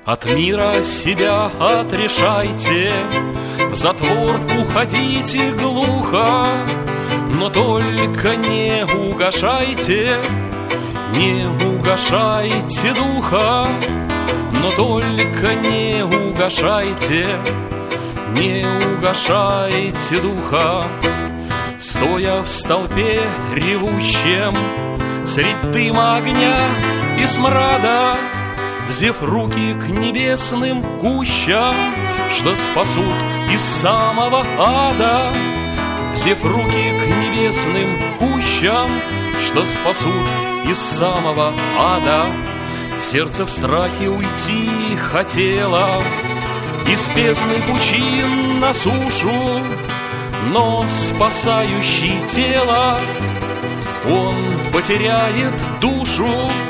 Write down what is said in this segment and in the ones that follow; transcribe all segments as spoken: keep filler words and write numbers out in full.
От мира себя отрешайте, в затвор уходите глухо, но только не угашайте, не угашайте духа, но только не угашайте, не угашайте духа. Стоя в столпе ревущем, средь дыма, огня и смрада, взяв руки к небесным кущам, что спасут из самого ада, взяв руки к небесным кущам, что спасут из самого ада. Сердце в страхе уйти хотело из бездны пучин на сушу, но спасающий тело, он потеряет душу,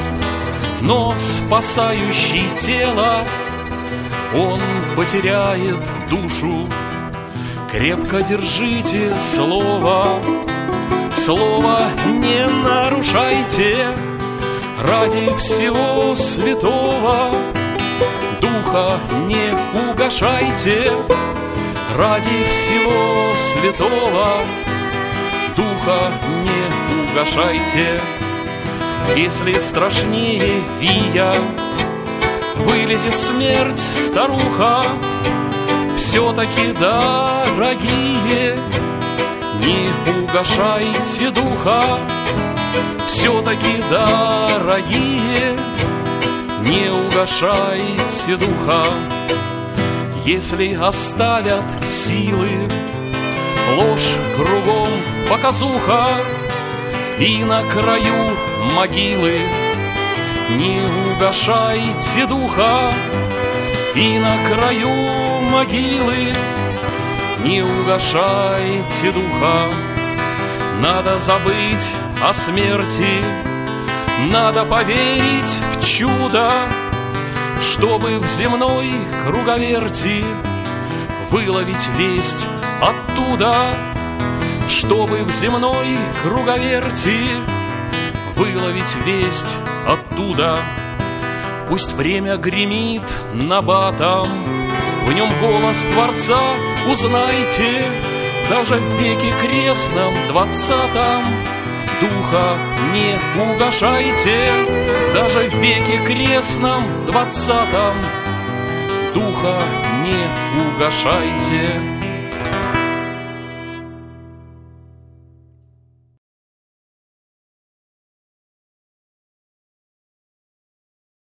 но спасающий тело, он потеряет душу. Крепко держите слово, слово не нарушайте, ради всего святого духа не угашайте, ради всего святого духа не угашайте. Если страшнее вия вылезет смерть старуха, все-таки, дорогие, не угашайте духа, все-таки, дорогие, не угашайте духа. Если оставят силы, ложь кругом показуха, и на краю могилы не угашайте духа, и на краю могилы не угашайте духа. Надо забыть о смерти, надо поверить в чудо, чтобы в земной круговерти выловить весть оттуда, чтобы в земной круговерти выловить весть оттуда. Пусть время гремит набатом, в нем голос Творца узнайте, даже в веке крестном двадцатом духа не угашайте, даже в веке крестном двадцатом духа не угашайте.